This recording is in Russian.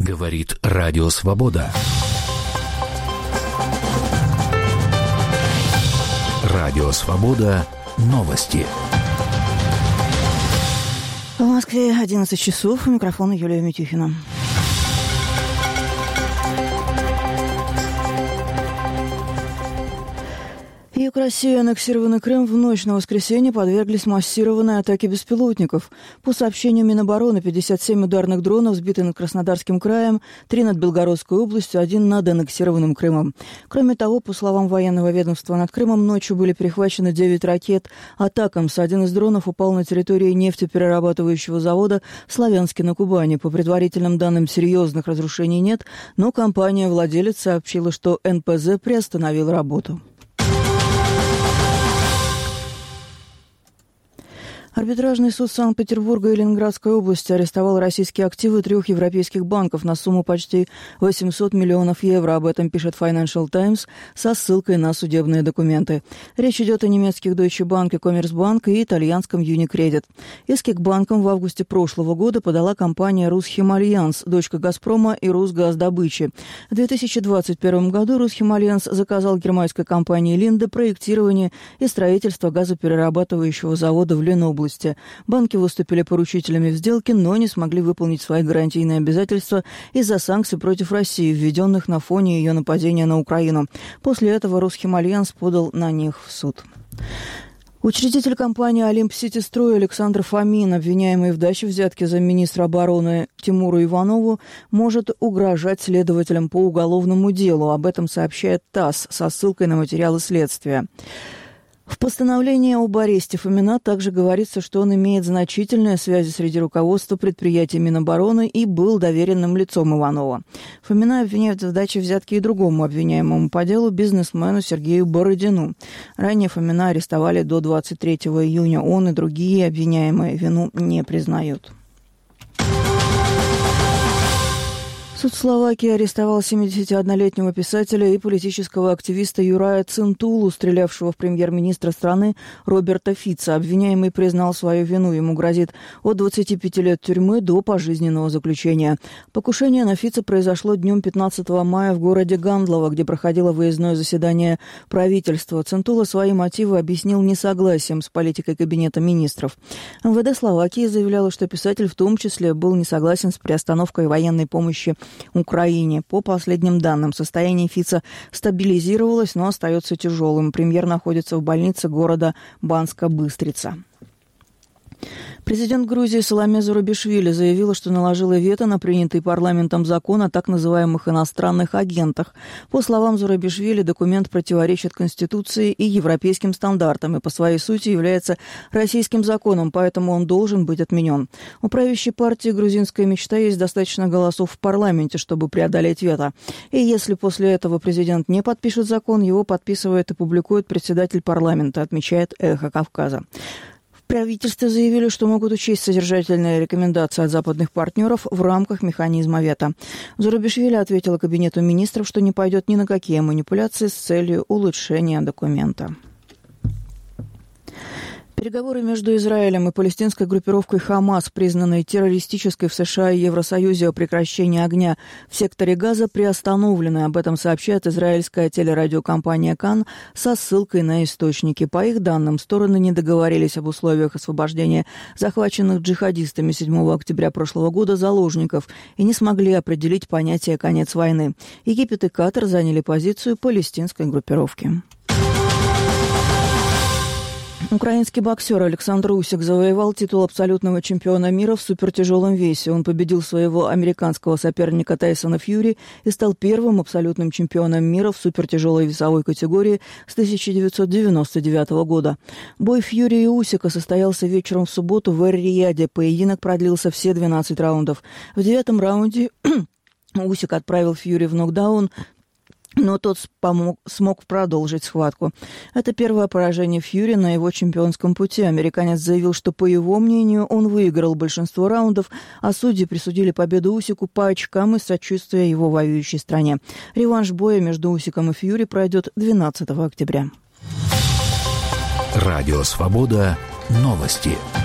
Говорит Радио Свобода. Радио Свобода. Новости. В Москве 11 часов. У микрофона Юлия Митюхина. Юг России и аннексированный Крым в ночь на воскресенье подверглись массированной атаке беспилотников. По сообщению Минобороны, 57 ударных дронов сбиты над Краснодарским краем, 3 над Белгородской областью, 1 над аннексированным Крымом. Кроме того, по словам военного ведомства, над Крымом ночью были перехвачены 9 ракет «Атакамс». Один из дронов упал на территории нефтеперерабатывающего завода в Славянске на Кубани. По предварительным данным, серьезных разрушений нет, но компания-владелец сообщила, что НПЗ приостановил работу. Арбитражный суд Санкт-Петербурга и Ленинградской области арестовал российские активы 3 европейских банков на сумму почти 800 миллионов евро. Об этом пишет Financial Times со ссылкой на судебные документы. Речь идет о немецких Deutsche Bank и Commerzbank и итальянском Unicredit. Иски к банкам в августе прошлого года подала компания «Русхимальянс», дочка «Газпрома» и «Русгаздобычи». В 2021 году «Русхимальянс» заказал германской компании «Линде» проектирование и строительство газоперерабатывающего завода в Ленобласти. Банки выступили поручителями в сделке, но не смогли выполнить свои гарантийные обязательства из-за санкций против России, введенных на фоне ее нападения на Украину. После этого Русхимальянс подал на них в суд. Учредитель компании «Олимп-Сити-Строй» Александр Фомин, обвиняемый в даче взятки замминистра обороны Тимуру Иванову, может угрожать следователям по уголовному делу. Об этом сообщает ТАСС со ссылкой на материалы следствия. В постановлении об аресте Фомина также говорится, что он имеет значительные связи среди руководства предприятий Минобороны и был доверенным лицом Иванова. Фомина обвиняют в даче взятки и другому обвиняемому по делу бизнесмену Сергею Бородину. Ранее Фомина арестовали до 23 июня. Он и другие обвиняемые вину не признают. Суд Словакии арестовал 71-летнего писателя и политического активиста Юрая Цинтулу, стрелявшего в премьер-министра страны Роберта Фица. Обвиняемый признал свою вину. Ему грозит от 25 лет тюрьмы до пожизненного заключения. Покушение на Фица произошло днем 15 мая в городе Гандлово, где проходило выездное заседание правительства. Цинтула свои мотивы объяснил несогласием с политикой Кабинета министров. МВД Словакии заявляло, что писатель в том числе был не согласен с приостановкой военной помощи Украине. По последним данным, состояние Фица стабилизировалось, но остается тяжелым. Премьер находится в больнице города Банска-Быстрица. Президент Грузии Саломе Зурабишвили заявила, что наложила вето на принятый парламентом закон о так называемых иностранных агентах. По словам Зурабишвили, документ противоречит Конституции и европейским стандартам и по своей сути является российским законом, поэтому он должен быть отменен. У правящей партии «Грузинская мечта» есть достаточно голосов в парламенте, чтобы преодолеть вето. И если после этого президент не подпишет закон, его подписывает и публикует председатель парламента, отмечает «Эхо Кавказа». В правительстве заявили, что могут учесть содержательные рекомендации от западных партнеров в рамках механизма вето. Зурабишвили ответила Кабинету министров, что не пойдет ни на какие манипуляции с целью улучшения документа. Переговоры между Израилем и палестинской группировкой «Хамас», признанной террористической в США и Евросоюзе, о прекращении огня в секторе Газа, приостановлены. Об этом сообщает израильская телерадиокомпания «Кан» со ссылкой на источники. По их данным, стороны не договорились об условиях освобождения захваченных джихадистами 7 октября прошлого года заложников и не смогли определить понятие «конец войны». Египет и Катар заняли позицию палестинской группировки. Украинский боксер Александр Усик завоевал титул абсолютного чемпиона мира в супертяжелом весе. Он победил своего американского соперника Тайсона Фьюри и стал первым абсолютным чемпионом мира в супертяжелой весовой категории с 1999 года. Бой Фьюри и Усика состоялся вечером в субботу в Эр-Рияде. Поединок продлился все 12 раундов. В 9-м раунде Усик отправил Фьюри в нокдаун, но тот смог продолжить схватку. Это первое поражение Фьюри на его чемпионском пути. Американец заявил, что, по его мнению, он выиграл большинство раундов, а судьи присудили победу Усику по очкам из сочувствия его воюющей стране. Реванш боя между Усиком и Фьюри пройдет 12 октября. Радио «Свобода». Новости.